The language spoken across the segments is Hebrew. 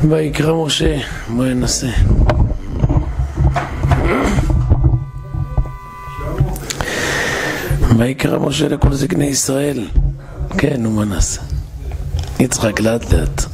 ויקרא משה, בואי ננסה. ויקרא משה לכל זקני ישראל. כן, ומה נעשה? יצחק לאט לאט.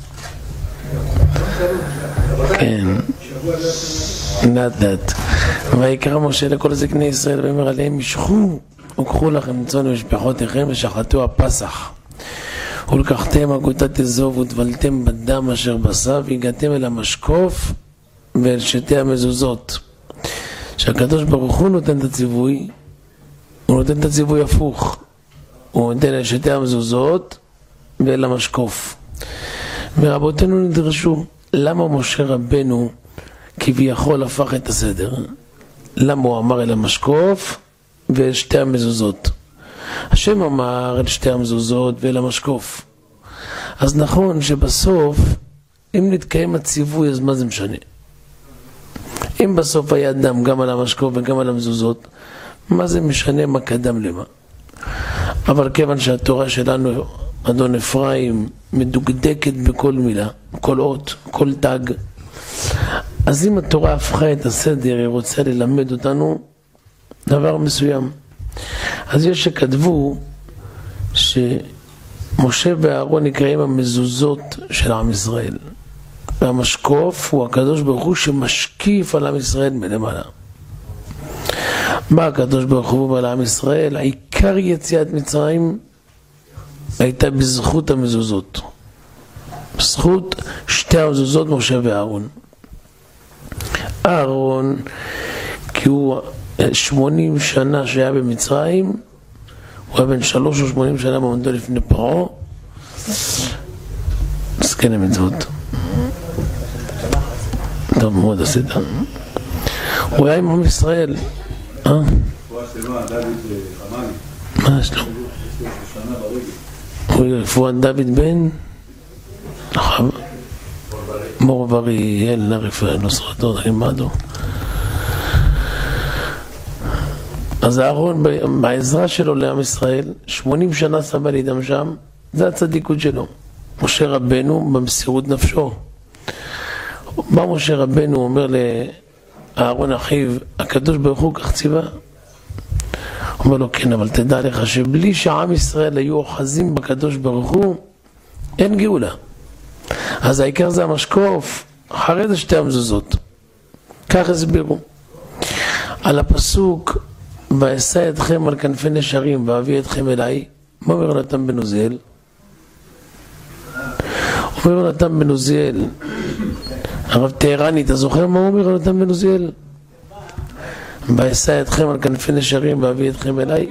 כן, לאט לאט. ויקרא משה לכל זקני ישראל ואומר עליהם, משכו וקחו לכם צאן ומשפחותיכם ושחטו הפסח. ולקחתם אגודת אזוב וטבלתם בדם אשר בשר והגעתם אל המשקוף ואל שתי המזוזות. שהקדוש ברוך הוא נותן את הציווי, הוא נותן את הציווי הפוך. הוא נותן אל שתי המזוזות ואל המשקוף. ורבותינו נדרשו, למה משה רבנו כביכול הפך את הסדר? למה הוא אמר אל המשקוף ואל שתי המזוזות? השם אמר אל שתי המזוזות ואל המשקוף. אז נכון שבסוף, אם נתקיים הציווי, אז מה זה משנה? אם בסוף היה דם גם על המשקוף וגם על המזוזות, מה זה משנה מה קדם למה? אבל כיוון שהתורה שלנו, אדון אפרים, מדוקדקת בכל מילה, כל אות, כל תג, אז אם התורה הפכה את הסדר, היא רוצה ללמד אותנו דבר מסוים. אז יש שכתבו שמשה ואהרון נקראים המזוזות של עם ישראל. והמשקוף הוא הקדוש ברוך הוא שמשקיף על עם ישראל מלמעלה. מה הקדוש ברוך הוא על עם ישראל? העיקר יציאת מצרים הייתה בזכות המזוזות. בזכות שתי המזוזות משה ואהרון. אהרון, כי הוא 80 שנה שהיה במצרים, הוא היה בן 3 או 80 שנה במדו לפני פרעה, מסכן המצוות. טוב מאוד עשית. הוא היה עם עם ישראל. מה יש לו? הוא רפואת דוד בן מור בריאל נרפא נוסרתו נעמדו. אז אהרון בעזרה שלו לעם ישראל 80 שנה סבל איתם שם, זה הצדיקות שלו. משה רבנו במסירות נפשו, בא משה רבנו אומר לאהרון אחיו, הקדוש ברוך הוא כך ציווה. אומר לו כן, אבל תדע לך שבלי שעם ישראל היו אוחזים בקדוש ברוך הוא, אין גאולה. אז העיקר זה המשקוף, אחרי זה שתי המזוזות. כך הסבירו על הפסוק, ואשא אתכם על כנפי נשרים ואביא אתכם אליי. מה אומר נתן בן עוזיאל? אומר נתן בן עוזיאל, הרב טהרני, אתה זוכר מה אומר נתן בן עוזיאל? ואשא אתכם על כנפי נשרים ואביא אתכם אליי.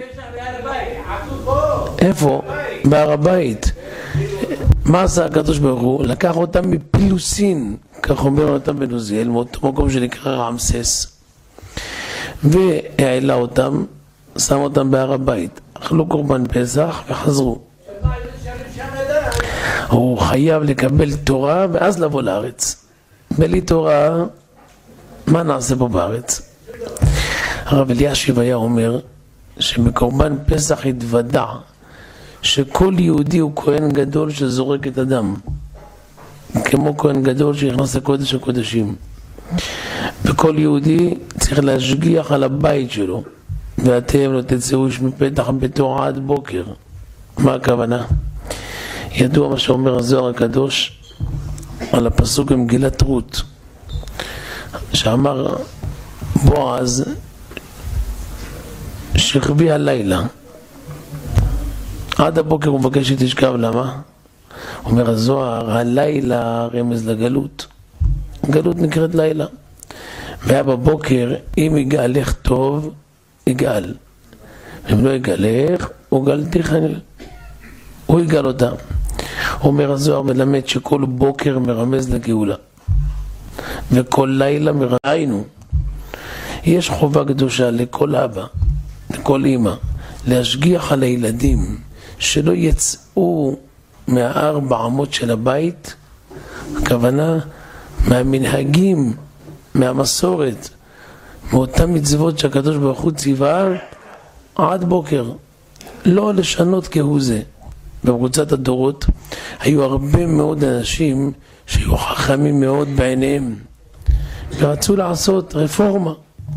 איפה? בהר הבית. מה עשה הקדוש ברוך הוא? לקח אותם מפילוסין, כך אומר נתן בן עוזיאל, מאותו מקום שנקרא רעמסס, והעלה אותם, שם אותם בהר הבית, אכלו קורבן פסח וחזרו. הוא חייב לקבל תורה ואז לבוא לארץ. בלי תורה, מה נעשה פה בארץ? הרב אלישיב היה אומר שמקורבן פסח התוודע שכל יהודי הוא כהן גדול שזורק את הדם, כמו כהן גדול שנכנס לקודש הקודשים. וכל יהודי צריך להשגיח על הבית שלו, ואתם לא תצאו איש מפתח ביתו עד בוקר. מה הכוונה? ידוע מה שאומר הזוהר הקדוש על הפסוק במגילת רות, שאמר בועז שכבי הלילה עד הבוקר, הוא מבקש שתשכב. למה? אומר הזוהר, הלילה רמז לגלות, גלות נקראת לילה. והיה בבוקר, אם יגאלך טוב, יגאל. אם לא יגאלך, הוא גאלתיך, הוא יגאל אותה. אומר הזוהר מלמד שכל בוקר מרמז לגאולה, וכל לילה מרמזנו. יש חובה קדושה לכל אבא, לכל אמא, להשגיח על הילדים, שלא יצאו מהארבע אמות של הבית, הכוונה מהמנהגים, מהמסורת, מאותן מצוות שהקדוש ברוך הוא ציווה עד בוקר, לא לשנות כהוא זה. במרוצת הדורות היו הרבה מאוד אנשים שהיו חכמים מאוד בעיניהם, ורצו לעשות רפורמה.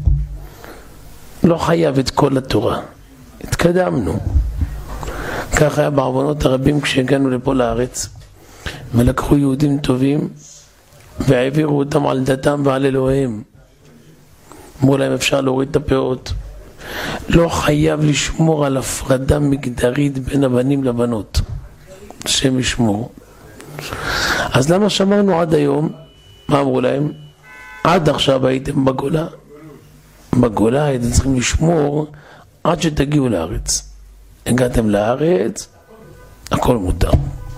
לא חייב את כל התורה. התקדמנו. כך היה בעוונות הרבים כשהגענו לפה לארץ, ולקחו יהודים טובים והעבירו אותם על דתם ועל אלוהיהם. אמרו להם אפשר להוריד את הפאות. לא חייב לשמור על הפרדה מגדרית בין הבנים לבנות. השם ישמור. אז למה שמרנו עד היום? מה אמרו להם? עד עכשיו הייתם בגולה. בגולה הייתם צריכים לשמור עד שתגיעו לארץ. הגעתם לארץ, הכל מותר.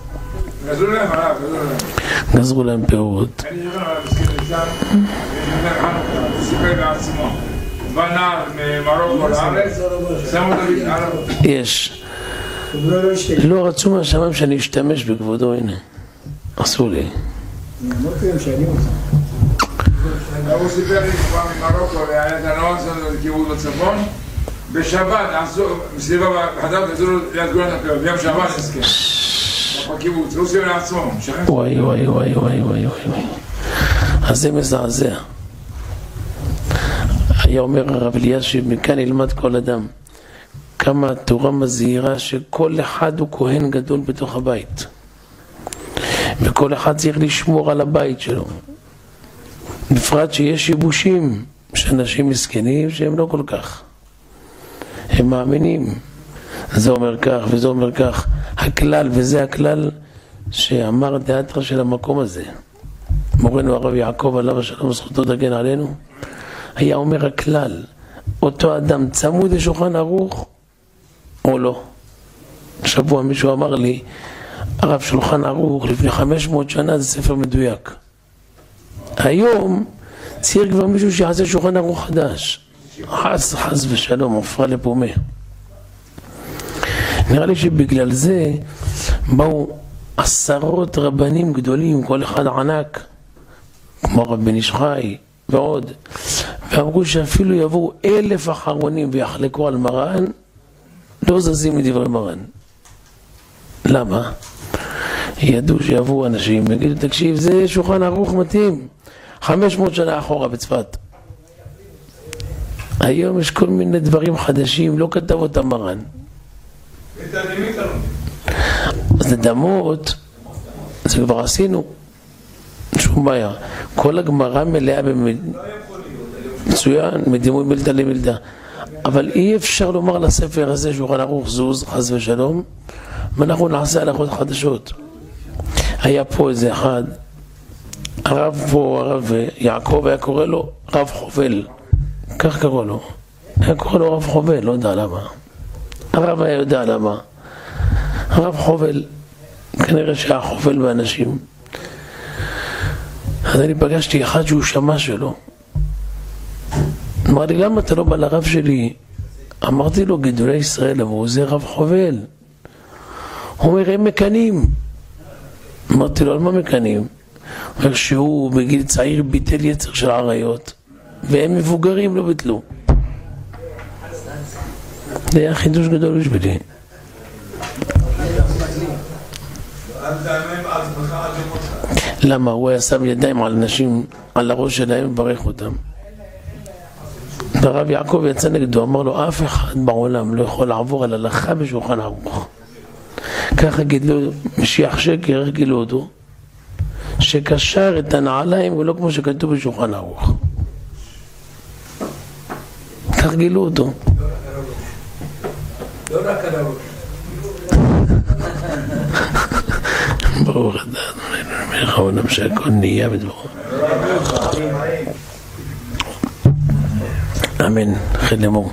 גזרו להם פירות. אני אומר על המסכים לשם, ונאמר חנוכה, סיפר בעצמו. בא נער ממרוקו לארץ, שם אותו על... יש. לא רצו מהשמיים שאני אשתמש בכבודו, הנה. אסור לי. הוא סיפר לי כבר ממרוקו, והיה את הנוער שלנו לכיוון בצפון, בשבת, מסביבה בחדר, נתנו לו ליד גולת הפיות, ביום שבת נסכם. בקיבוץ, הוא סיפר לעצמו. וואי וואי וואי וואי וואי וואי. אז זה מזעזע. היה אומר הרב אלישיב, מכאן ילמד כל אדם. כמה התורה מזהירה שכל אחד הוא כהן גדול בתוך הבית. וכל אחד צריך לשמור על הבית שלו. בפרט שיש שיבושים שאנשים מסכנים שהם לא כל כך. הם מאמינים. זה אומר כך וזה אומר כך. הכלל, וזה הכלל שאמר דעתך של המקום הזה. מורנו הרב יעקב עליו השלום זכותו תגן עלינו. היה אומר הכלל, אותו אדם צמוד לשולחן ערוך או לא. שבוע מישהו אמר לי, הרב שולחן ערוך לפני 500 שנה זה ספר מדויק. היום צריך כבר מישהו שיעשה שולחן ערוך חדש. חס ושלום, הופרה לפומה. נראה לי שבגלל זה באו עשרות רבנים גדולים, כל אחד ענק, כמו רב בן איש חי ועוד, ואמרו שאפילו יבואו 1000 אחרונים ויחלקו על מרן, לא זזים מדברי מרן. למה? ידעו שיבואו אנשים ויגידו, תקשיב, זה שולחן ערוך מתאים 500 שנה אחורה בצפת. היום יש כל מיני דברים חדשים, לא כתב אותם מרן. אז לדמות, זה כבר עשינו, שום בעיה. כל הגמרא מלאה מצוין, מדימוי מילתא למילתא. אבל אי אפשר לומר לספר הזה שולחן ערוך זוז, חס ושלום, ואנחנו נעשה הלכות חדשות. היה פה איזה אחד, הרב פה, הרב יעקב היה קורא לו רב חובל, כך קראו לו. היה קורא לו רב חובל, לא יודע למה. הרב היה יודע למה. הרב חובל, כנראה שהיה חובל באנשים. אז אני פגשתי אחד שהוא שמע שלו. אמר לי, למה אתה לא בא לרב שלי? אמרתי לו, גדולי ישראל, אמרו, זה רב חובל. הוא אומר, הם מקנים. אמרתי לו, על מה מקנים? הוא אומר שהוא בגיל צעיר ביטל יצר של עריות, והם מבוגרים לא ביטלו. זה היה חידוש גדול בשבילי. למה? הוא היה שם ידיים על אנשים, על הראש שלהם, וברך אותם. הרב יעקב יצא נגדו, אמר לו, אף אחד בעולם לא יכול לעבור על הלכה בשולחן ערוך. ככה גידלו, משיח שקר, גילו אותו, שקשר את הנעליים ולא כמו שכתוב בשולחן ערוך. כך גילו אותו. לא רק על הראש. ברוך אתה, מלך העולם שהכל נהיה בדברו. אמן, חד לאמור.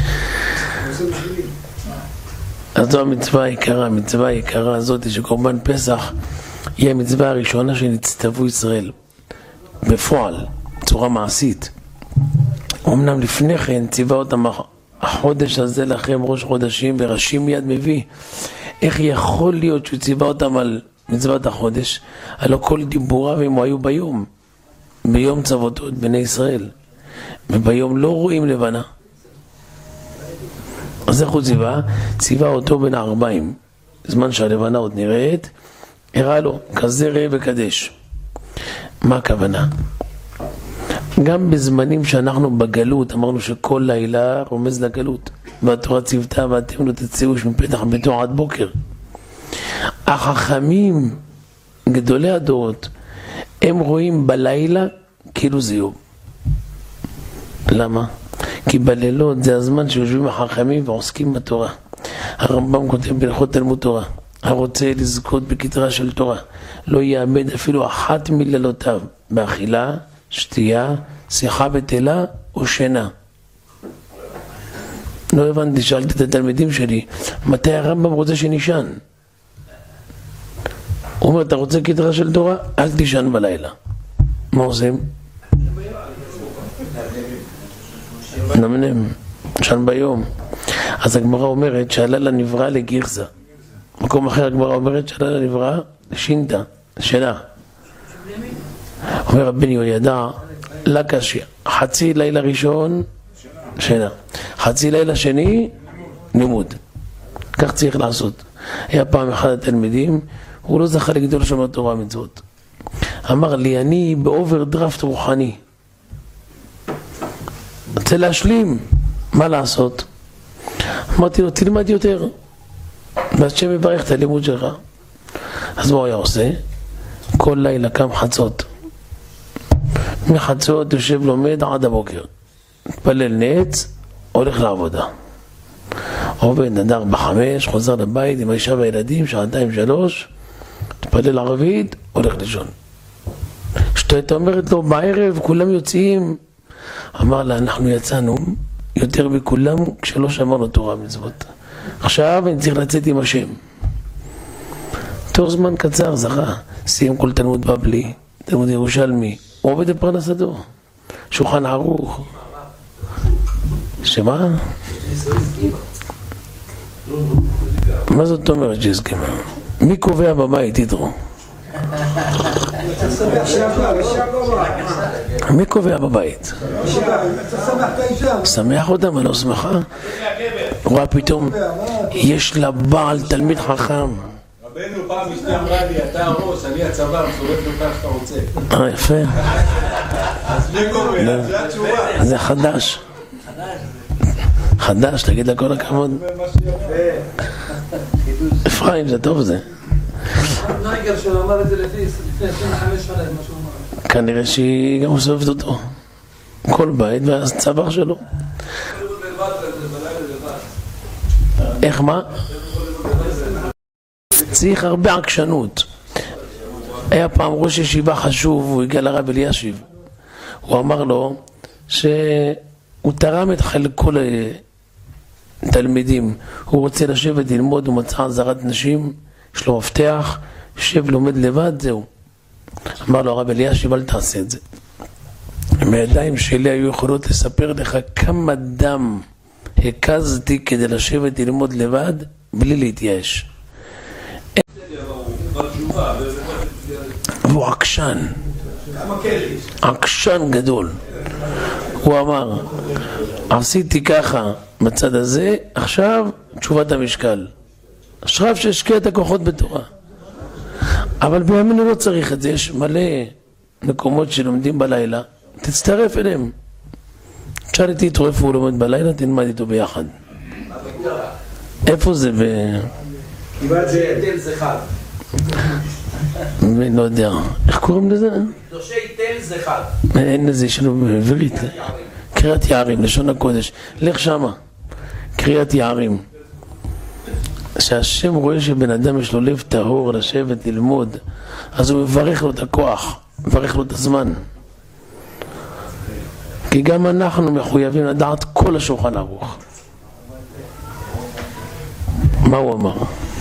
אז זו המצווה היקרה, המצווה היקרה הזאת שקורבן פסח היא המצווה הראשונה שנצטוו ישראל בפועל, צורה מעשית. אמנם לפני כן ציווה אותם החודש הזה לכם ראש חודשים, ורש"י מיד מביא איך יכול להיות שהוא ציווה אותם על מצוות החודש, הלא כל דיבוריו הם היו ביום צוותו את בני ישראל, וביום לא רואים לבנה. אז איך הוא ציווה? ציווה אותו בין הערביים, זמן שהלבנה עוד נראית, הראה לו, כזה ראה וקדש. מה הכוונה? גם בזמנים שאנחנו בגלות, אמרנו שכל לילה רומז לגלות, והתורה ציוותה ואתם לא תצאו מפתח ביתו עד בוקר. החכמים, גדולי הדורות, הם רואים בלילה כאילו זה יום. למה? כי בלילות זה הזמן שיושבים החכמים ועוסקים בתורה. הרמב"ם כותב בהלכות תלמוד תורה, הרוצה לזכות בכתרה של תורה, לא יאבד אפילו אחת מלילותיו, באכילה, שתייה, שיחה בטלה או שינה. לא הבנתי, שאלתי את התלמידים שלי, מתי הרמב"ם רוצה שנישן? הוא אומר, אתה רוצה כתרה של תורה? אל תישן בלילה. מה עושים? נמנם, נשן ביום. אז הגמרא אומרת שהלילה נברא לגרזה. מקום אחר הגמרא אומרת שהלילה נברא לשינתה, שינה. אומר רבני יהוידע, לקשיא, חצי לילה ראשון שינה, חצי לילה שני לימוד. כך צריך לעשות. היה פעם אחד התלמידים, הוא לא זכה לגדול שם בתורה מצוות. אמר לי, אני באוברדרפט רוחני, רוצה להשלים, מה לעשות? אמרתי לו, תלמד יותר, והשם יברך את הלימוד שלך. אז מה הוא היה עושה? כל לילה קם חצות, מחצות יושב לומד עד הבוקר, מתפלל נץ, הולך לעבודה, עובד עד 4-5, חוזר לבית עם האישה והילדים, 2-3, מתפלל ערבית, הולך לישון. אשתו אומרת לו, בערב כולם יוצאים. אמר לה, אנחנו יצאנו יותר מכולם כשלא שמרנו תורה מצוות. עכשיו אני צריך לצאת עם השם. תוך זמן קצר זכה, סיים כל תלמוד בבלי, תלמוד ירושלמי, הוא עובד בפרנסתו, שולחן ערוך. שמה? מה זאת אומרת שהסכימה? מי קובע בבית, יתרו? מי קובע בבית? שמח אותם, אני לא שמחה. רואה פתאום, יש לה בעל תלמיד חכם. רבנו פעם אשתי אמרה לי, אתה הראש, אני הצבא, מסובב אותך שאתה רוצה. יפה. אז מי קובע? זה התשובה. זה חדש. חדש, תגיד לה כל הכבוד. אפרים, זה טוב זה. נייגר שלו אמר את זה לפני 25 שנה, מה שהוא אמר. כנראה שהיא גם מסובבת אותו. כל בית והצוואר שלו. איך מה? צריך הרבה עקשנות. היה פעם ראש ישיבה חשוב, הוא הגיע לרב אלישיב. הוא אמר לו שהוא תרם את חלקו לתלמידים. הוא רוצה לשבת ללמוד, הוא מצא עזרת נשים, יש לו מפתח, יושב לומד לבד, זהו. אמר לו הרב אלישיב, אל תעשה את זה. מהידיים שלי היו יכולות לספר לך כמה דם הקזתי כדי לשבת ללמוד לבד בלי להתייאש. והוא עקשן, עקשן גדול. הוא אמר, עשיתי ככה בצד הזה, עכשיו תשובת המשקל. עכשיו שהשקיע את הכוחות בתורה. אבל בימינו לא צריך את זה, יש מלא מקומות שלומדים בלילה, תצטרף אליהם. תשאל איתי איתו איפה הוא לומד בלילה, תלמד איתו ביחד. איפה זה כמעט זה תל זכר. לא יודע, איך קוראים לזה? קדושי תל זכר. אין לזה, יש לנו בעברית. קריאת יערים, לשון הקודש. לך שמה, קריאת יערים. שהשם רואה שבן אדם יש לו לב טהור לשבת ללמוד, אז הוא מברך לו את הכוח, מברך לו את הזמן. כי גם אנחנו מחויבים לדעת כל השולחן ערוך. מה הוא אמר?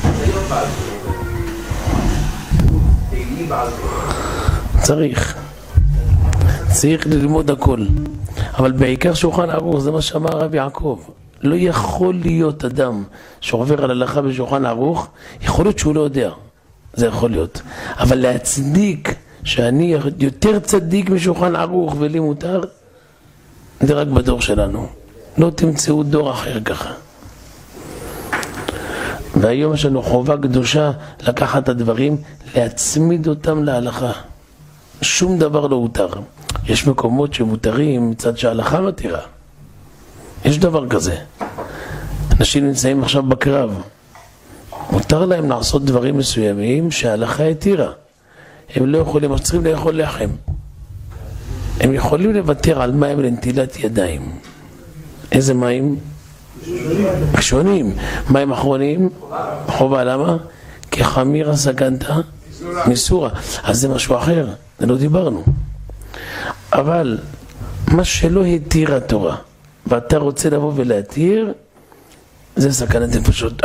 צריך ללמוד הכל, אבל בעיקר שולחן ערוך, זה מה שאמר רבי יעקב. לא יכול להיות אדם שעובר על הלכה בשולחן ערוך, יכול להיות שהוא לא יודע, זה יכול להיות, אבל להצדיק שאני יותר צדיק משולחן ערוך ולי מותר, זה רק בדור שלנו. לא תמצאו דור אחר ככה. והיום יש לנו חובה קדושה לקחת את הדברים, להצמיד אותם להלכה. שום דבר לא הותר. יש מקומות שמותרים מצד שההלכה מתירה. יש דבר כזה. אנשים נמצאים עכשיו בקרב. מותר להם לעשות דברים מסוימים שההלכה התירה. הם לא יכולים, הם צריכים לאכול לחם. הם יכולים לוותר על מים לנטילת ידיים. איזה מים? ראשונים. מים אחרונים? חובה, למה? כי חמירה סכנתא מסורה. אז זה משהו אחר, זה לא דיברנו. אבל מה שלא התיר התורה, ואתה רוצה לבוא ולהתיר, זה סכנת נפשות.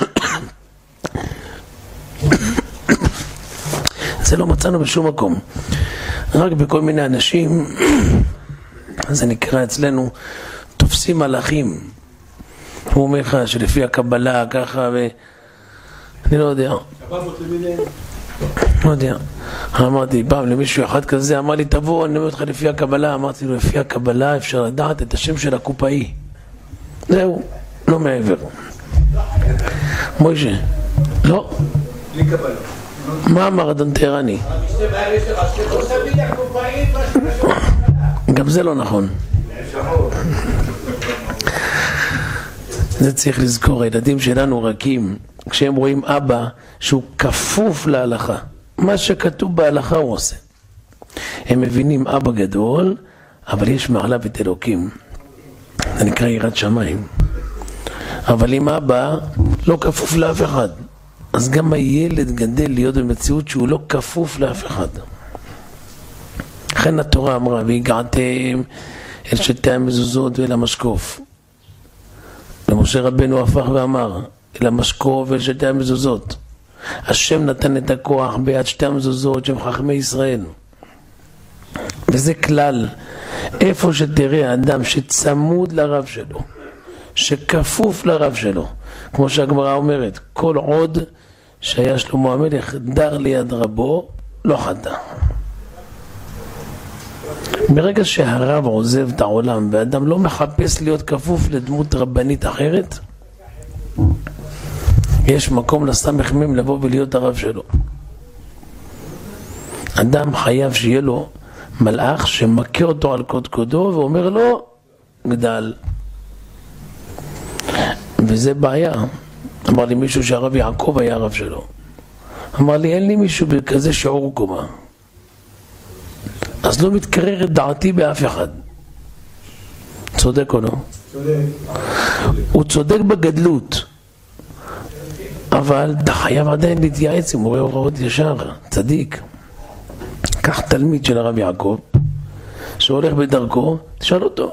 זה לא מצאנו בשום מקום. רק בכל מיני אנשים, זה נקרא אצלנו, תופסים מלאכים. הוא אומר לך שלפי הקבלה ככה אני לא יודע. לא יודע. אמרתי פעם למישהו אחד כזה, אמר לי תבוא, אני אומר לך לפי הקבלה. אמרתי לו לפי הקבלה אפשר לדעת את השם של הקופאי. זהו, לא מעבר. מוישה, לא. בלי קבלה. מה אמר אדון טהרני? גם זה לא נכון. זה צריך לזכור, הילדים שלנו רכים, כשהם רואים אבא שהוא כפוף להלכה, מה שכתוב בהלכה הוא עושה. הם מבינים אבא גדול, אבל יש מעליו את אלוקים. זה נקרא יראת שמיים. אבל אם אבא לא כפוף לאף אחד, אז גם הילד גדל להיות במציאות שהוא לא כפוף לאף אחד. לכן התורה אמרה, והגעתם אל שתי המזוזות ואל המשקוף. ומשה רבנו הפך ואמר, אל המשקוף ואל שתי המזוזות. השם נתן את הכוח ביד שתי המזוזות שהם חכמי ישראל. וזה כלל, איפה שתראה האדם שצמוד לרב שלו, שכפוף לרב שלו, כמו שהגמרא אומרת, כל עוד שהיה שלמה המלך דר ליד רבו, לא חטא. ברגע שהרב עוזב את העולם ואדם לא מחפש להיות כפוף לדמות רבנית אחרת, יש מקום לסמ"ם לבוא ולהיות הרב שלו. אדם חייב שיהיה לו מלאך שמכה אותו על קודקודו ואומר לו גדל. וזה בעיה. אמר לי מישהו שהרב יעקב היה הרב שלו. אמר לי אין לי מישהו בכזה שיעור קומה. אז לא מתקרר את דעתי באף אחד. צודק או לא? צודק. הוא צודק בגדלות. אבל אתה חייב עדיין להתייעץ עם מורה הוראות ישר, צדיק. קח תלמיד של הרב יעקב שהולך בדרכו, תשאל אותו.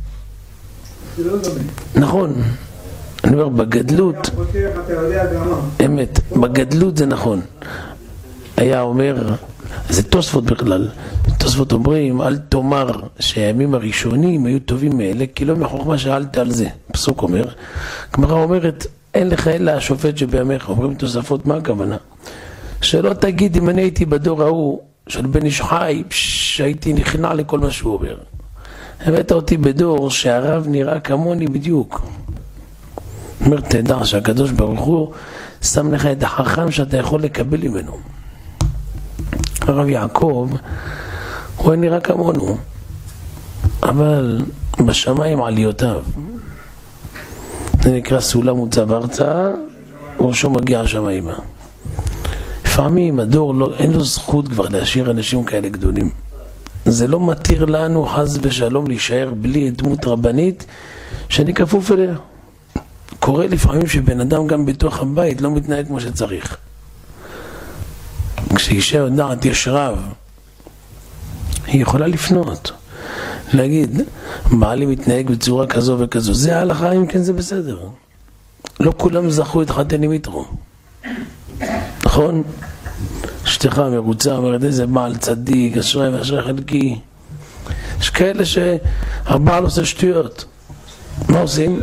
נכון. אני אומר, בגדלות, אמת, בגדלות זה נכון. היה אומר, זה תוספות בכלל, תוספות אומרים, אל תאמר שהימים הראשונים היו טובים מאלה, כי לא מחוכמה שאלת על זה. פסוק אומר, גמרא אומרת, אין לך אלא השופט שבימיך. אומרים תוספות, מה הכוונה? שלא תגיד אם אני הייתי בדור ההוא של בן איש חי, שהייתי נכנע לכל מה שהוא אומר. הבאת אותי בדור שהרב נראה כמוני בדיוק. אומר, תדע שהקדוש ברוך הוא שם לך את החכם שאתה יכול לקבל ממנו. הרב יעקב הוא נראה כמונו, אבל בשמיים עליותיו. זה נקרא סולם מוצב ארצה, ראשו מגיע השמיימה. לפעמים הדור לא, אין לו זכות כבר להשאיר אנשים כאלה גדולים. זה לא מתיר לנו חס ושלום להישאר בלי דמות רבנית שאני כפוף אליה. קורה לפעמים שבן אדם גם בתוך הבית לא מתנהג כמו שצריך. כשאישה יודעת יש רב, היא יכולה לפנות, להגיד, בעלי מתנהג בצורה כזו וכזו, זה ההלכה, אם כן זה בסדר. לא כולם זכו את חתן עם יתרו. נכון? אשתך מרוצה, אומרת איזה בעל צדיק, אשרי ואשרי חלקי. יש כאלה שהבעל עושה שטויות. מה עושים?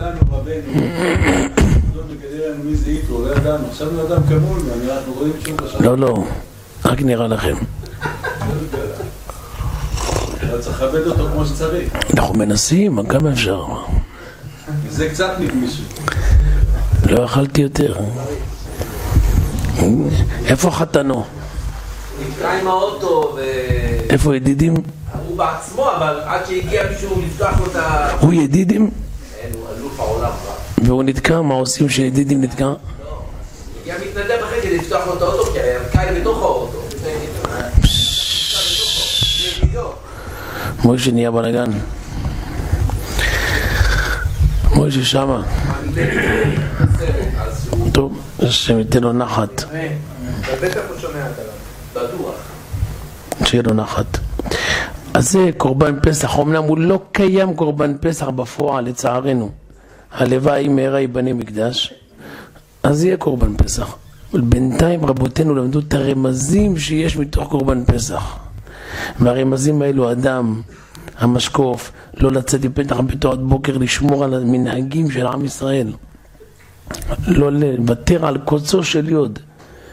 לא, רק נראה לכם. אתה צריך לכבד אותו כמו שצריך. אנחנו מנסים, כמה אפשר. זה קצת נגמישו. לא לא אכלתי יותר. איפה חתנו? נקרא עם האוטו ו... איפה ידידים? הוא בעצמו, אבל עד שהגיע מישהו לפתוח לו את ה... הוא ידידים? אין, הוא אלוף העולם. והוא נתקע? מה עושים שידידים נתקע? לא. הגיע מתנדב אחרי כדי לפתוח לו את האוטו, כי הערכה היא בתוך האוטו. מוישה נהיה בלגן. מוישה שמה. טוב, שמיתן לו נחת. בטח הוא שומע את הרב. בטוח. שיהיה לו נחת. אז זה קורבן פסח, אמנם הוא לא קיים קורבן פסח בפועל, לצערנו. הלוואי מהרה ייבנה מקדש, אז יהיה קורבן פסח. אבל בינתיים רבותינו למדו את הרמזים שיש מתוך קורבן פסח. והרמזים האלו, אדם, המשקוף, לא לצאת מפתח ביתו עד בוקר, לשמור על המנהגים של עם ישראל. לא לוותר על קוצו של יוד.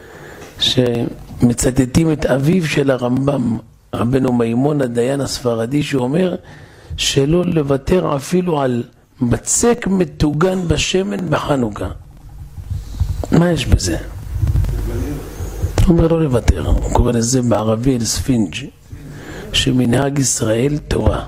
שמצטטים את אביו של הרמב"ם, רבנו מימון הדיין הספרדי, שאומר שלא לוותר אפילו על בצק מטוגן בשמן בחנוכה. מה יש בזה? הוא אומר לא לוותר, הוא קורא לזה בערבי אל ספינג', שמנהג ישראל תורה.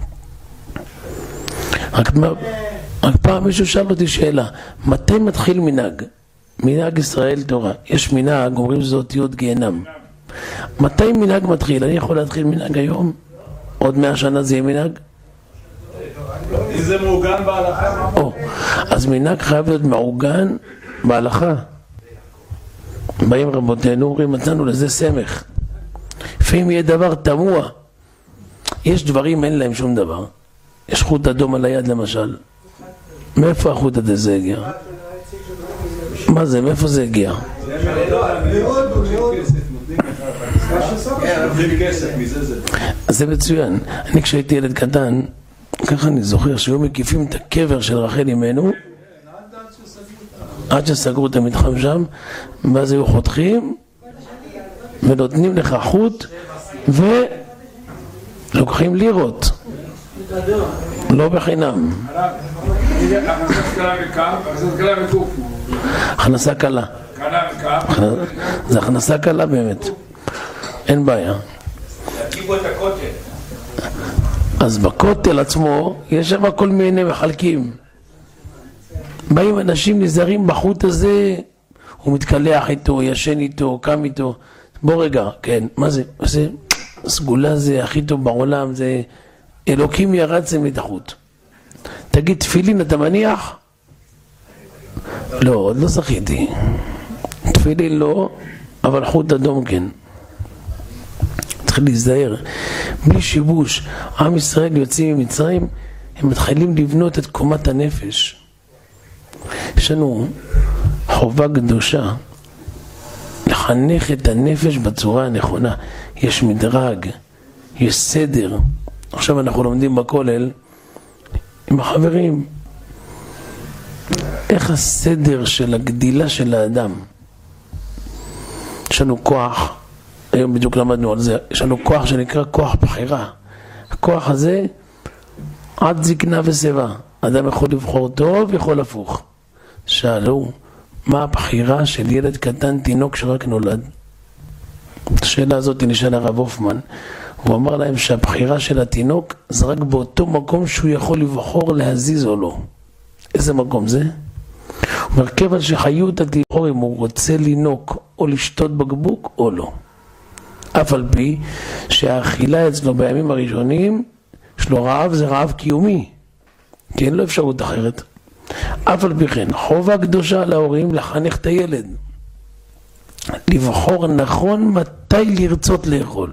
רק פעם מישהו שאל אותי שאלה, מתי מתחיל מנהג? מנהג ישראל תורה. יש מנהג, אומרים שזה אותיות גיהנם. מתי מנהג מתחיל? אני יכול להתחיל מנהג היום? עוד 100 שנה זה יהיה מנהג? אם זה מעוגן בהלכה? אז מנהג חייב להיות מעוגן בהלכה. באים רבותינו, אומרים, מצאנו לזה סמך. לפעמים יהיה דבר תמוה. יש דברים, אין להם שום דבר. יש חוט אדום על היד למשל. מאיפה החוט הזה הגיע? מה זה? מאיפה זה הגיע? זה מצוין. אני כשהייתי ילד קטן, ככה אני זוכר שהיו מקיפים את הקבר של רחל אמנו עד שסגרו את המתחם שם, ואז היו חותכים ונותנים לך חוט ולוקחים לירות, לא בחינם. הכנסה קלה. זה הכנסה קלה באמת, אין בעיה. להקיבו את הכותל. אז בכותל עצמו יש שם כל מיני מחלקים. באים אנשים נזהרים בחוט הזה, הוא מתקלח איתו, ישן איתו, קם איתו. בוא רגע, כן, מה זה? זה סגולה, זה הכי טוב בעולם, זה אלוקים ירדתם את החוט. תגיד, תפילין אתה מניח? לא, עוד לא זכיתי. תפילין לא, אבל חוט אדום כן. צריך להיזהר. בלי שיבוש, עם ישראל יוצאים ממצרים, הם מתחילים לבנות את קומת הנפש. יש לנו חובה קדושה לחנך את הנפש בצורה הנכונה. יש מדרג, יש סדר. עכשיו אנחנו לומדים בכולל עם החברים איך הסדר של הגדילה של האדם. יש לנו כוח, היום בדיוק למדנו על זה, יש לנו כוח שנקרא כוח בחירה. הכוח הזה עד זקנה ושיבה. אדם יכול לבחור טוב, יכול הפוך. שאלו, מה הבחירה של ילד קטן, תינוק שרק נולד? השאלה הזאת נשאל הרב הופמן. הוא אמר להם שהבחירה של התינוק זה רק באותו מקום שהוא יכול לבחור להזיז או לא. איזה מקום זה? הוא מרכב על שחיות התיאור אם הוא רוצה לינוק או לשתות בקבוק או לא. אף על פי שהאכילה אצלו בימים הראשונים, יש לו רעב, זה רעב קיומי. כי אין לו אפשרות אחרת. אף על פי כן, חובה קדושה להורים לחנך את הילד. לבחור נכון מתי לרצות לאכול.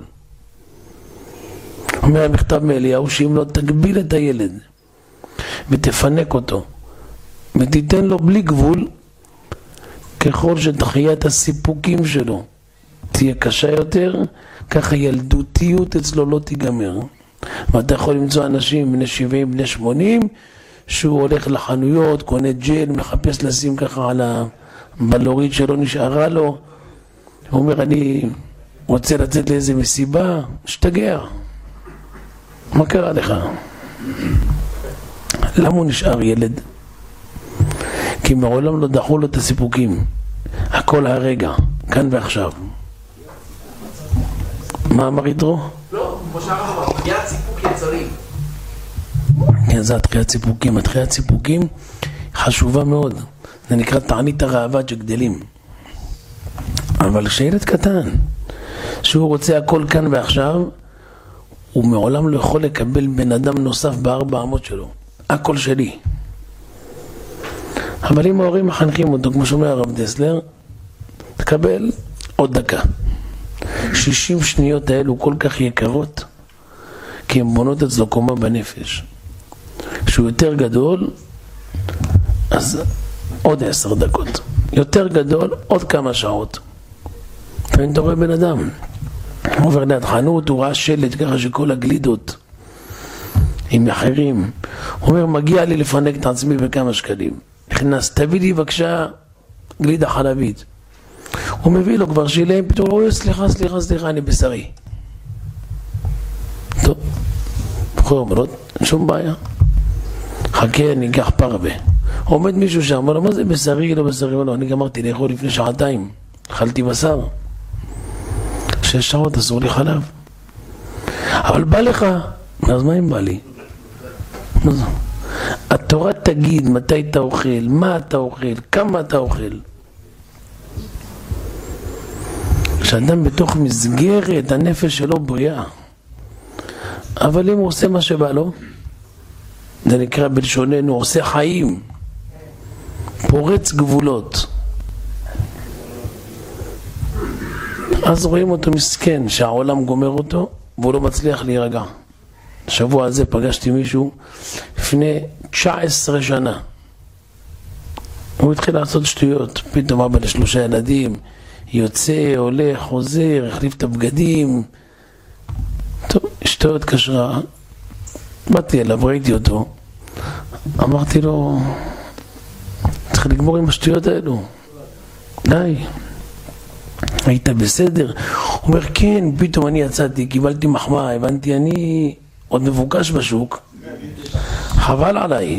אומר המכתב מאליהו שאם לא תגביל את הילד ותפנק אותו ותיתן לו בלי גבול, ככל שדחיית הסיפוקים שלו תהיה קשה יותר, ככה ילדותיות אצלו לא תיגמר. ואתה יכול למצוא אנשים בני 70, בני 80 שהוא הולך לחנויות, קונה ג'ל, מחפש לשים ככה על הבלורית שלא נשארה לו. הוא אומר, אני רוצה לצאת לאיזה מסיבה, שתגע. מה קרה לך? למה הוא נשאר ילד? כי מעולם לא דחו לו את הסיפוקים. הכל הרגע, כאן ועכשיו. מה אמר יתרו? לא, כמו שהרב אמר, תחיית סיפוק יצרים. כן, זה התחיית סיפוקים. התחיית סיפוקים חשובה מאוד. זה נקרא תענית הראווה שגדלים. אבל כשילד קטן, שהוא רוצה הכל כאן ועכשיו, הוא מעולם לא יכול לקבל בן אדם נוסף בארבע אמות שלו. הכל שלי. אבל אם ההורים מחנכים אותו, כמו שאומר הרב דסלר, תקבל עוד דקה. 60 שניות האלו כל כך יקרות, כי הן בונות אצלו קומה בנפש. כשהוא יותר גדול, אז עוד 10 דקות. יותר גדול, עוד כמה שעות. לפעמים אתה רואה בן אדם, הוא עובר ליד חנות, הוא ראה שלט ככה שכל הגלידות עם אחרים. הוא אומר, מגיע לי לפנק את עצמי בכמה שקלים. נכנס, תביא לי בבקשה גלידה חלבית. הוא מביא לו כבר שילם, פתאום הוא אומר, סליחה, אני בשרי. טוב, הוא אומר לו, שום בעיה. חכה, אני אקח פרווה. עומד מישהו שם, אומר לו, מה זה בשרי, לא בשרי? לא, אני גמרתי לאכול לפני שעתיים. אכלתי בשר. 6 שעות אסור לי חלב. אבל בא לך, אז מה אם בא לי? מה זה? התורה תגיד מתי אתה אוכל, מה אתה אוכל, כמה אתה אוכל. כשאדם בתוך מסגרת, הנפש שלו בריאה. אבל אם הוא עושה מה שבא לו, זה נקרא בלשוננו, עושה חיים, פורץ גבולות. אז רואים אותו מסכן, שהעולם גומר אותו, והוא לא מצליח להירגע. השבוע הזה פגשתי מישהו לפני 19 שנה. הוא התחיל לעשות שטויות, פתאום אבא ל3 ילדים, יוצא, הולך, חוזר, החליף את הבגדים. טוב, אשתו התקשרה, באתי אליו, ראיתי אותו, אמרתי לו, צריך לגמור עם השטויות האלו. די. היית בסדר? הוא אומר, כן, פתאום אני יצאתי, קיבלתי מחמאה, הבנתי, אני עוד מבוקש בשוק, חבל עליי.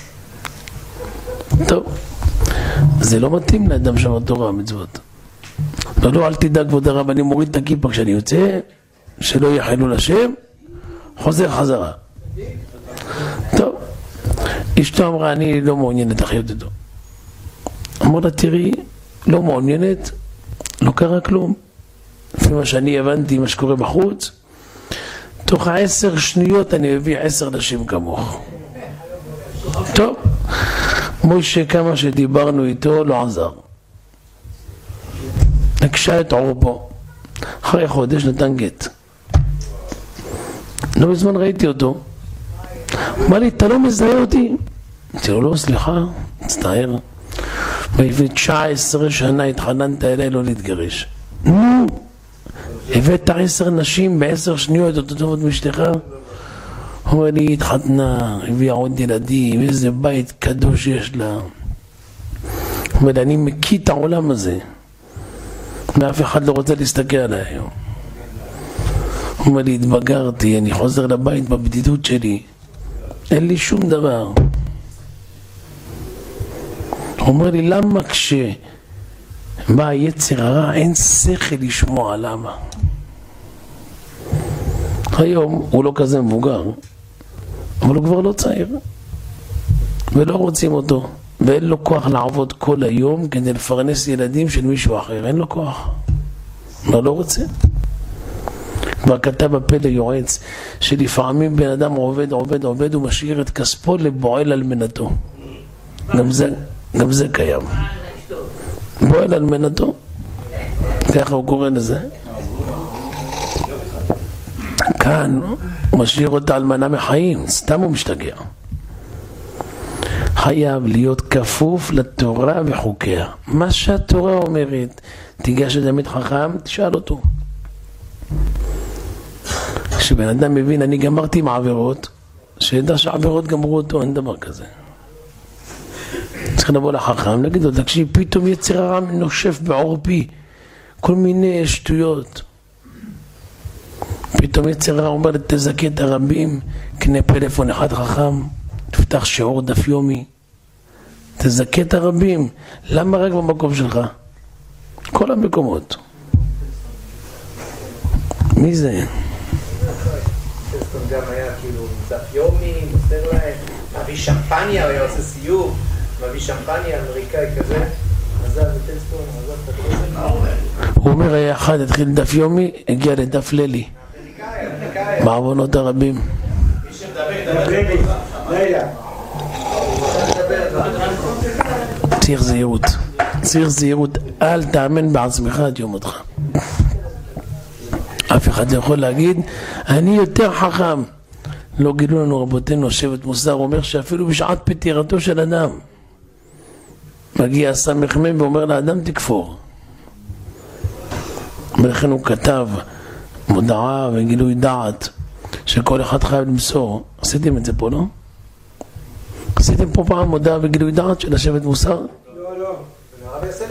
טוב, זה לא מתאים לאדם שם תורה המצוות. לא, אל תדאג כבוד הרב, אני מוריד את הכיפה כשאני יוצא, שלא יהיה חילול השם, חוזר חזרה. טוב, אשתו אמרה, אני לא מעוניינת לחיות איתו. אמרה לה, תראי, לא מעוניינת, לא קרה כלום. לפי מה שאני הבנתי, מה שקורה בחוץ, תוך 10 שניות אני מביא 10 נשים כמוך. טוב, מוישה כמה שדיברנו איתו לא עזר. נקשה את עורפו. אחרי חודש נתן גט. לא בזמן ראיתי אותו. אמר לי, אתה לא מזהה אותי? אמרתי לו, לא, סליחה, מצטער. ולפני 19 שנה התחננת אליי לא להתגרש. נו, הבאת 10 נשים ב10 שניות אותו טובות מאשתך? הוא אומר לי, התחתנה, הביאה עוד ילדים, איזה בית קדוש יש לה. הוא אומר לי, אני מקיא את העולם הזה, ואף אחד לא רוצה להסתכל עליי היום. הוא אומר לי, התבגרתי, אני חוזר לבית בבדידות שלי, אין לי שום דבר. הוא אומר לי, למה כשבא היצר הרע אין שכל לשמוע למה? היום הוא לא כזה מבוגר, אבל הוא כבר לא צעיר, ולא רוצים אותו, ואין לו כוח לעבוד כל היום כדי לפרנס ילדים של מישהו אחר, אין לו כוח, לא רוצה. כבר כתב בפה ליועץ שלפעמים בן אדם עובד ומשאיר את כספו לבועל על מנתו. גם זה קיים. בועל על מנתו, ככה הוא קורא לזה. כאן הוא משאיר אותה על מנה מחיים, סתם הוא משתגע. חייב להיות כפוף לתורה וחוקיה. מה שהתורה אומרת, תיגש לתלמיד חכם, תשאל אותו. כשבן אדם מבין, אני גמרתי עם העבירות, שידע שהעבירות גמרו אותו, אין דבר כזה. צריך לבוא לחכם, להגיד לו, תקשיב, פתאום יצר הרע נושף בעורפי, כל מיני שטויות. פתאום יצר הרע אומר, תזכה את הרבים, קנה פלאפון אחד חכם, תפתח שיעור דף יומי, תזכה את הרבים. למה רק במקום שלך? כל המקומות. מי זה? גם היה כאילו דף יומי, מוסר להם, מביא שמפניה, הוא היה עושה סיור, מביא שמפניה, אמריקאי כזה, עזב בטלסטון, עזב את הכלוסן. הוא אומר, היה אחד, התחיל דף יומי, הגיע לדף לילי. בעוונות הרבים. צריך זהירות. צריך זהירות. אל תאמן בעצמך את יום אותך. אף אחד יכול להגיד, אני יותר חכם. לא גילו לנו רבותינו, שבט מוסר אומר שאפילו בשעת פטירתו של אדם, מגיע הסמ"ם ואומר לאדם תכפור. ולכן הוא כתב מודעה וגילוי דעת שכל אחד חייב למסור. עשיתם את זה פה, לא? עשיתם פה פעם מודעה וגילוי דעת של השבט מוסר? לא. הרב יעשה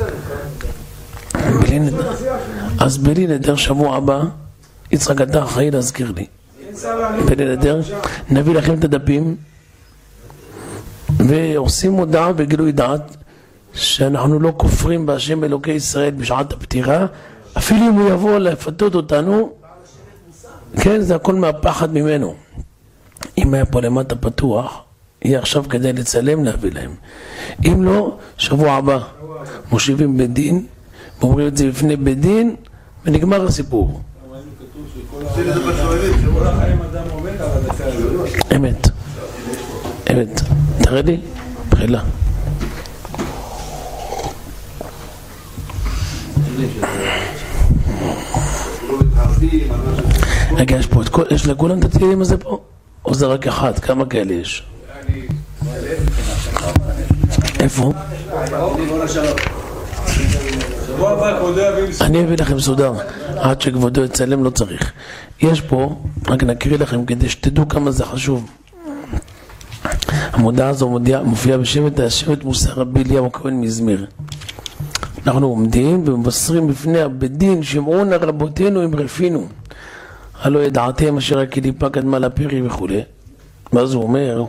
לנו. אז בלי נדר שבוע הבא, יצחק אתה אחראי להזכיר לי. בלי נדר, נביא לכם את הדפים ועושים מודעה וגילוי דעת שאנחנו לא כופרים בהשם אלוקי ישראל בשעת הפטירה, אפילו אם הוא יבוא לפתות אותנו, כן, זה הכל מהפחד ממנו. אם היה פה למטה פתוח, יהיה עכשיו כדי לצלם להביא להם. אם לא, שבוע הבא מושיבים בית דין, ואומרים את זה בפני בית דין, ונגמר הסיפור. אמת. אמת. תראה לי, בחילה. רגע, יש פה, יש לכולם את התהילים הזה פה? או זה רק אחד? כמה כאלה יש? איפה? אני אביא לכם סודר, עד שכבודו יצלם לא צריך. יש פה, רק נקריא לכם כדי שתדעו כמה זה חשוב. המודעה הזו מופיעה בשבט מוסר רבי אליהו הכהן מזמיר. אנחנו עומדים ומבשרים בפני הבית דין, שמעונה רבותינו אם רפינו, הלא ידעתם אשר הקליפה קדמה לפרי וכו'. ואז הוא אומר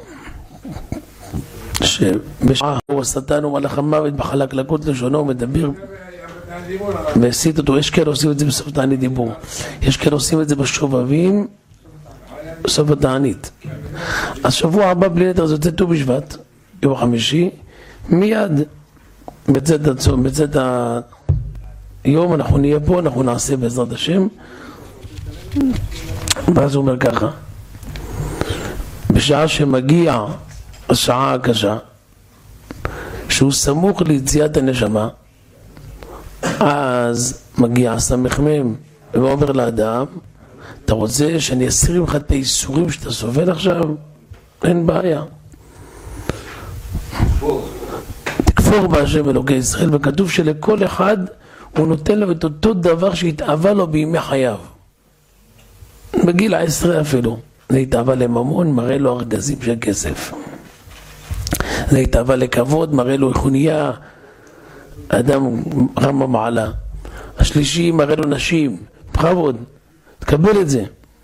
שבשעה הוא השטן ומלאך המוות בחלקלקות לשונו מדבר והסית אותו. יש כאלה עושים את זה בסוף תענית דיבור, יש כאלה עושים את זה בשובבים בסוף התענית. השבוע הבא בלי נדר זה יוצא ט"ו בשבט, יום חמישי, מיד בצאת היום אנחנו נהיה פה, אנחנו נעשה בעזרת השם. ואז הוא אומר ככה, בשעה שמגיע השעה הקשה, שהוא סמוך ליציאת הנשמה, אז מגיע הסמ"ם ואומר לאדם, אתה רוצה שאני אסיר ממך את האיסורים שאתה סובל עכשיו? אין בעיה, תכפור בהשם אלוקי ישראל. וכתוב שלכל אחד הוא נותן לו את אותו דבר שהתאווה לו בימי חייו. בגיל 10 אפילו זה התאווה לממון, מראה לו ארגזים של כסף. זה התאווה לכבוד, מראה לו חוניה, אדם רמה מעלה. השלישי מראה לו נשים, בכבוד, תקבל את זה.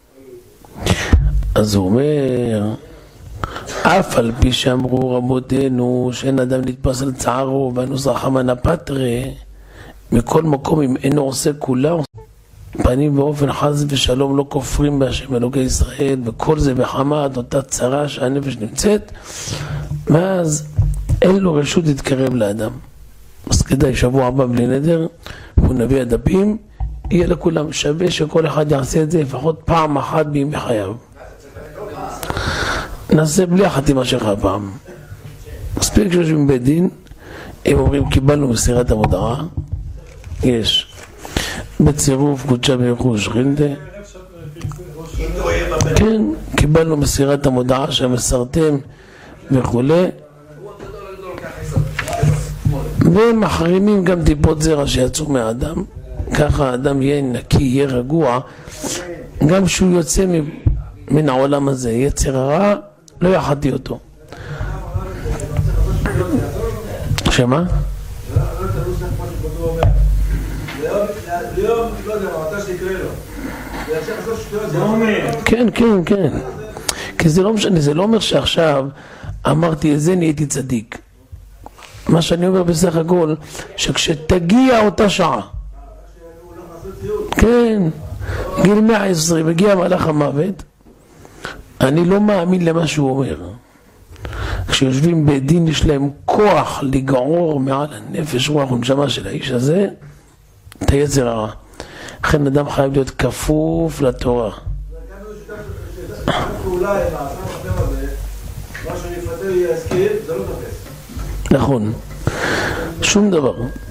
אז הוא אומר, אף על פי שאמרו רבותינו שאין אדם נתפס על צערו ואנוס רחמנא פטרי, מכל מקום אם אינו עושה כולה פנים באופן חס ושלום לא כופרים בהשם אלוקי ישראל, וכל זה בחמת אותה צרה שהנפש נמצאת, ואז אין לו רשות להתקרב לאדם. אז כדאי שבוע הבא בלי נדר הוא נביא הדפים, יהיה לכולם שווה שכל אחד יעשה את זה לפחות פעם אחת בימי חייו. נעשה בלי החתימה שלך פעם. מספיק שיושבים בית דין, הם אומרים קיבלנו מסירת המודעה, יש בצירוף קודשה ברכוש חילדה, כן, קיבלנו מסירת המודעה שמסרתם וכו', ומחרימים גם טיפות זרע שיצאו מהאדם, ככה האדם יהיה נקי, יהיה רגוע, גם שהוא יוצא מן העולם הזה, יצר הרע לא יחתי אותו. שמה? כן, כן, כן, כי זה לא משנה, זה לא אומר שעכשיו אמרתי את זה נהייתי צדיק. מה שאני אומר בסך הכל, שכשתגיע אותה שעה, כן, גיל 120, מגיע מלאך המוות, אני לא מאמין למה שהוא אומר. כשיושבים בדין יש להם כוח לגעור מעל הנפש, רוח ונשמה של האיש הזה, את היצר הרע. לכן אדם חייב להיות כפוף לתורה. נכון, שום דבר.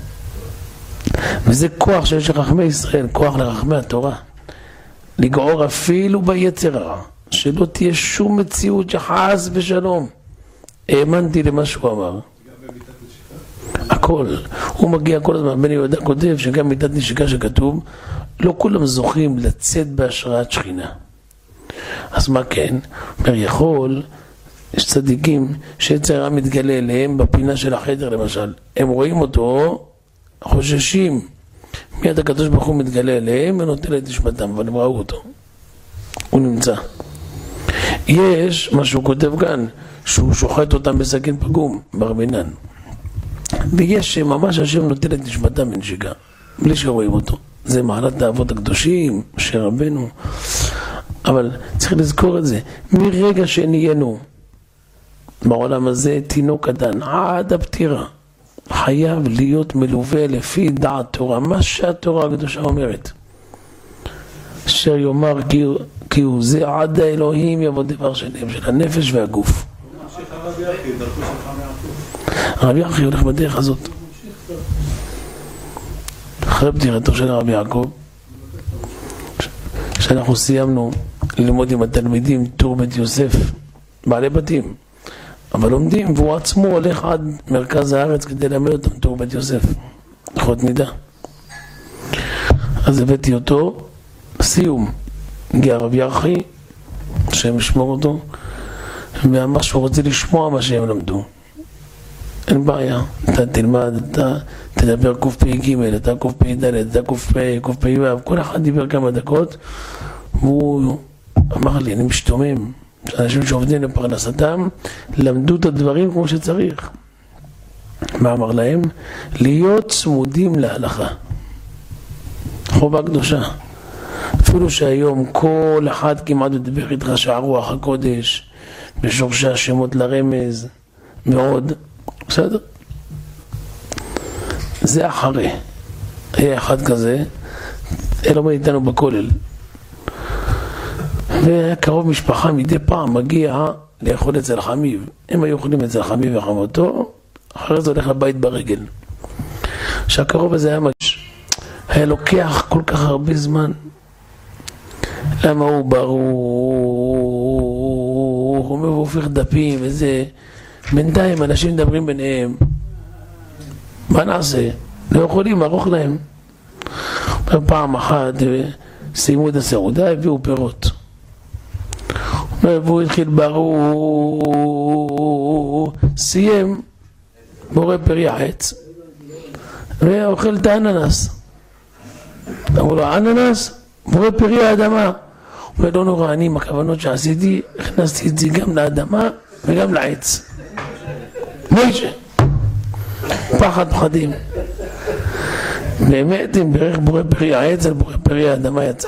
וזה כוח שיש לחכמי ישראל, כוח לרחמי התורה, לגעור אפילו ביצר הרע, שלא תהיה שום מציאות שחס ושלום. האמנתי למה שהוא אמר. הכל. הוא מגיע כל הזמן, בן יהודה כותב שגם מיתת נשיקה שכתוב, לא כולם זוכים לצאת בהשראת שכינה. אז מה כן? אומר יכול, יש צדיקים שיצר הרע מתגלה אליהם בפינה של החדר למשל. הם רואים אותו, חוששים. מיד הקדוש ברוך הוא מתגלה אליהם ונוטל את נשמתם, אבל הם ראו אותו. הוא נמצא. יש מה שהוא כותב כאן, שהוא שוחט אותם בסכין פגום, ברמינן. ויש שממש השם נוטל את נשמתם בנשיקה, בלי שרואים אותו. זה מעלת האבות הקדושים, שרבנו. אבל צריך לזכור את זה. מרגע שנהיינו בעולם הזה, תינוק קטן, עד הפטירה, חייב להיות מלווה לפי דעת תורה, מה שהתורה הקדושה אומרת. אשר יאמר כי הוא זה עד האלוהים יבוא דבר שלם, של הנפש והגוף. הרב יחי הולך בדרך הזאת. אחרי פטירתו של הרב יעקב, שאנחנו סיימנו ללמוד עם התלמידים טור בית יוסף, בעלי בתים, אבל לומדים, והוא עצמו הולך עד מרכז הארץ כדי ללמד אותם טור בית יוסף, אחות נידה. אז הבאתי אותו, סיום, הגיע הרב יחי, השם ישמור אותו, ואמר שהוא רוצה לשמוע מה שהם למדו. אין בעיה, אתה תלמד, אתה תדבר קפ"ג, אתה קפ"ד, אתה קפ"ו, כל אחד דיבר כמה דקות, והוא אמר לי, אני משתומם, אנשים שעובדים לפרנסתם, למדו את הדברים כמו שצריך. מה אמר להם? להיות צמודים להלכה. חובה קדושה. אפילו שהיום כל אחד כמעט מדבר איתך שהרוח הקודש, בשורשי השמות לרמז, מאוד, בסדר? זה אחרי. היה אחד כזה, אלו איתנו בכולל. והיה קרוב משפחה מדי פעם מגיע לאכול אצל חמיב. הם היו אוכלים אצל חמיב וחמותו, אחרי זה הולך לבית ברגל. שהקרוב הזה היה לוקח כל כך הרבה זמן. למה הוא ברוך, הוא הופך דפים וזה. בינתיים אנשים מדברים ביניהם. מה נעשה? לא יכולים, ארוך להם. פעם אחת סיימו את הסעודה, הביאו פירות. והוא התחיל ברוך, סיים, בורא פרי העץ, ואוכל את האננס. אמרו לו, האננס? בורא פרי האדמה. הוא לא נורא, אני עם הכוונות שעשיתי, הכנסתי את זה גם לאדמה וגם לעץ. מוישה. פחד פחדים. באמת, אם ברך בורא פרי העץ על בורא פרי האדמה יצא.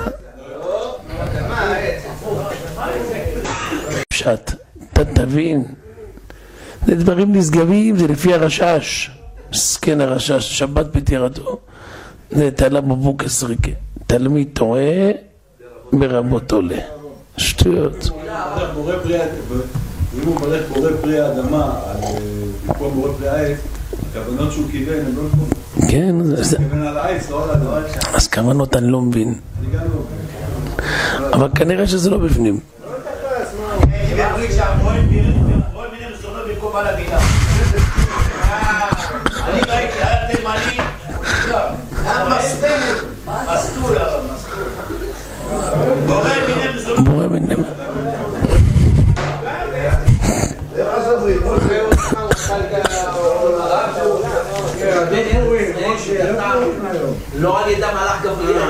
פשט, אתה תבין. זה דברים נשגבים, זה לפי הרשש. סכן הרשש, שבת פטירתו. זה תלה בבוק סריקה. תלמיד טועה ברבות עולה. שטויות. אם הוא ברך בורא פרי האדמה על במקום בורא פרי העץ, הכוונות שהוא כיוון הם לא נכונות. כן, זה כיוון על העץ, לא על האדמה. אז כוונות אני לא מבין. אני גם לא מבין. אבל כנראה שזה לא בפנים. בעברית שהמועל מיני מסונות במקום על הבינה. אני ראיתי, היה תימני, מסטול, בורא מיני לא על ידם הלך גבריאל.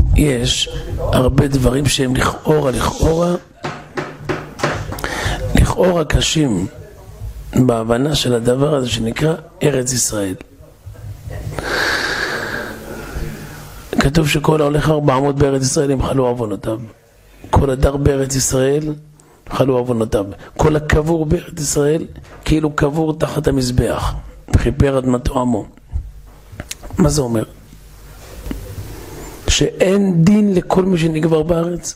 יש הרבה דברים שהם לכאורה לכאורה קשים בהבנה של הדבר הזה שנקרא ארץ ישראל. כתוב שכל ההולך 400 בארץ ישראל ימחלו עוונותיו. כל הדר בארץ ישראל ימחלו עוונותיו. כל הקבור בארץ ישראל כאילו קבור תחת המזבח, וכיפר אדמתו עמו. מה זה אומר? שאין דין לכל מי שנקבר בארץ.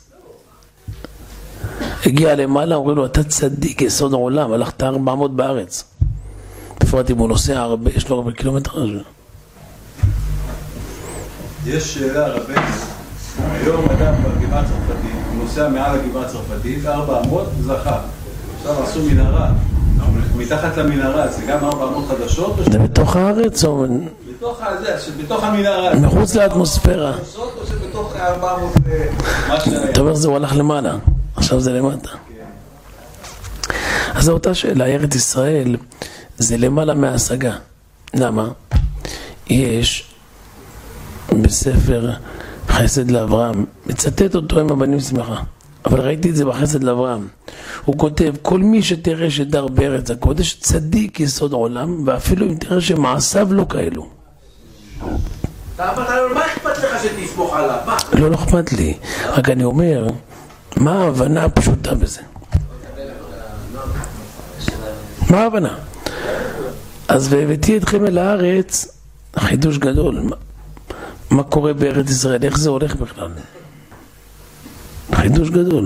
הגיע למעלה, אומרים לו, אתה צדיק, יסוד העולם, הלכת 400 בארץ. בפרט אם הוא נוסע הרבה, יש לו הרבה קילומטר. יש שאלה רבנו, היום אדם בגבעה הצרפתית, הוא נוסע מעל הגבעה הצרפתית, 400 זכה. עכשיו עשו מנהרה, מתחת למנהרה, זה גם 400 חדשות? זה בתוך הארץ או... בתוך המנהרה. מחוץ לאטמוספירה. או שבתוך 400... אתה אומר זה הוא הלך למעלה, עכשיו זה למטה. אז זו אותה שאלה, ארץ ישראל זה למעלה מההשגה. למה? יש בספר חסד לאברהם, מצטט אותו עם הבנים שמחה, אבל ראיתי את זה בחסד לאברהם. הוא כותב, כל מי שתראה שדר בארץ הקודש צדיק יסוד עולם, ואפילו אם תראה שמעשיו לא כאלו. מה אכפת לך שתסמוך עליו? לא אכפת לי, רק אני אומר מה ההבנה הפשוטה בזה. מה ההבנה? אז והבאתי אתכם אל הארץ, חידוש גדול. מה קורה בארץ ישראל? איך זה הולך בכלל? חידוש גדול.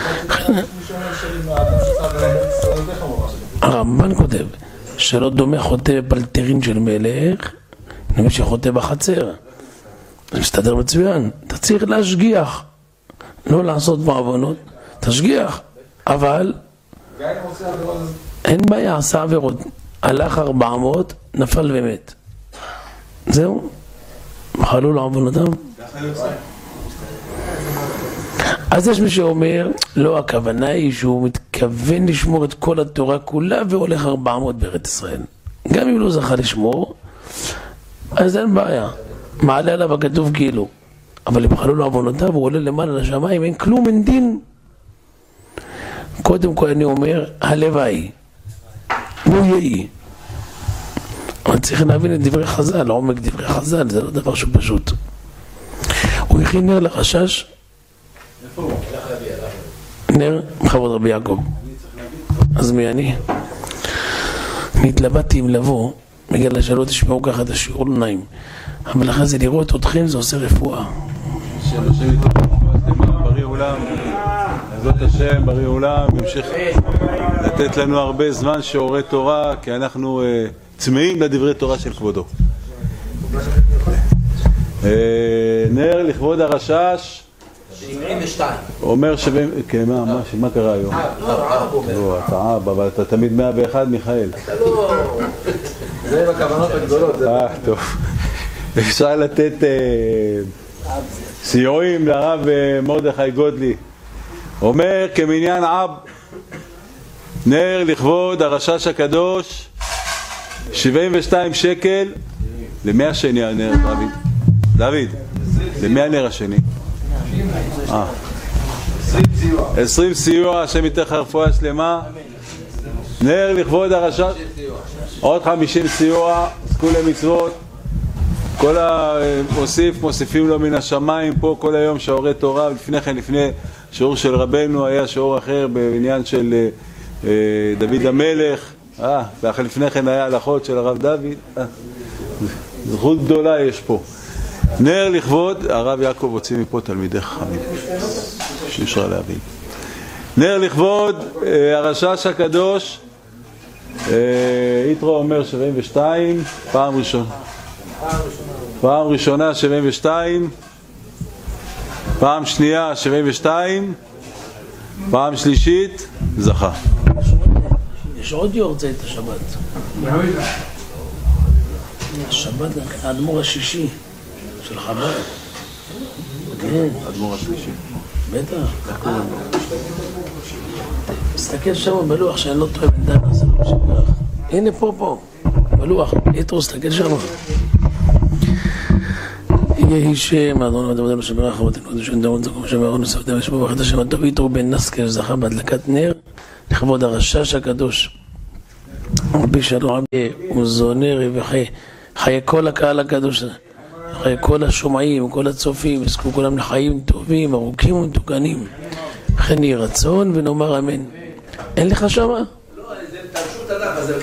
הרמב"ן כותב שלא דומה חוטא בפלטרין של מלך למי שחוטא בחצר. זה מסתדר מצוין. אתה צריך להשגיח, לא לעשות בעוונות, תשגיח. אבל אין בעיה, עשה עבירות, הלך 400, נפל ומת, זהו, מחלו לעוונותיו. אז יש מי שאומר לא, הכוונה היא שהוא מתכוון לשמור את כל התורה כולה והולך 400 בארץ ישראל. גם אם לא זכה לשמור, אז אין בעיה, מעלה עליו הכתוב כאילו, אבל אם חלו לעוונותיו הוא עולה למעלה לשמיים, אין כלום, אין דין. קודם כל אני אומר, הלוואי הוא יהי. אבל צריך להבין את דברי חז"ל, עומק דברי חז"ל, זה לא דבר שהוא פשוט. הוא הכין נר לחשש. איפה הוא? נר בכבוד רבי יעקב. אז מי אני? אני התלבטתי אם לבוא, בגלל שלא תשמעו ככה את השיעור לא נעים, אבל אחרי זה לראות אתכם זה עושה רפואה. בריא עולם, עזות השם, בריא עולם, ימשיך לתת לנו הרבה זמן שיעורי תורה, כי אנחנו צמאים לדברי תורה של כבודו. נר לכבוד הרשש אומר כן, מה קרה היום? לא, אתה אבא, אבל אתה תמיד 101 מיכאל. זה בכוונות הגדולות. טוב. אפשר לתת סיועים לרב מרדכי גודלי. אומר כמניין אב, נר לכבוד הרשש הקדוש 72 שקל. למי השני הנר, דוד? למי הנר השני? 20 סיוע, השם ייתן לך רפואה שלמה. נר לכבוד הרשש, עוד 50 סיוע, עסקו למצוות. כל מוסיפים לו מן השמיים פה כל היום שיעורי תורה. לפני כן, לפני שיעור של רבנו היה שיעור אחר בעניין של דוד המלך, ולפני כן היה הלכות של הרב דוד. זכות גדולה יש פה. נר לכבוד, הרב יעקב הוציא מפה תלמידי חכמים שישרה להבין. נר לכבוד הרשש הקדוש, יתרו אומר 72, פעם ראשונה 72, פעם שנייה 72, פעם שלישית זכה. יש עוד יורצה את השבת. השבת האדמו"ר השישי של חב"ד. כן. האדמו"ר השלישי. בטח. תסתכל שם בלוח שאני לא טועה בינתיים לעשות בשבח. הנה פה. בלוח. יתרו, תסתכל שם. יהי שם, אדון ודמותינו שברך אבותינו, קדוש דורון זכור שבארון וסעודיו ושבו ברכת השם הטוב. יתרו בן נסקר זכה בהדלקת נר לכבוד הרשש הקדוש. רבי שלום רבי וזונה רווחי, חיי כל הקהל הקדוש הזה, חיי כל השומעים, כל הצופים, יזכו כולם לחיים טובים, ארוכים ומתוקנים. וכן יהי רצון ונאמר אמן. אין לך שמה? לא, זה תרשות עליו,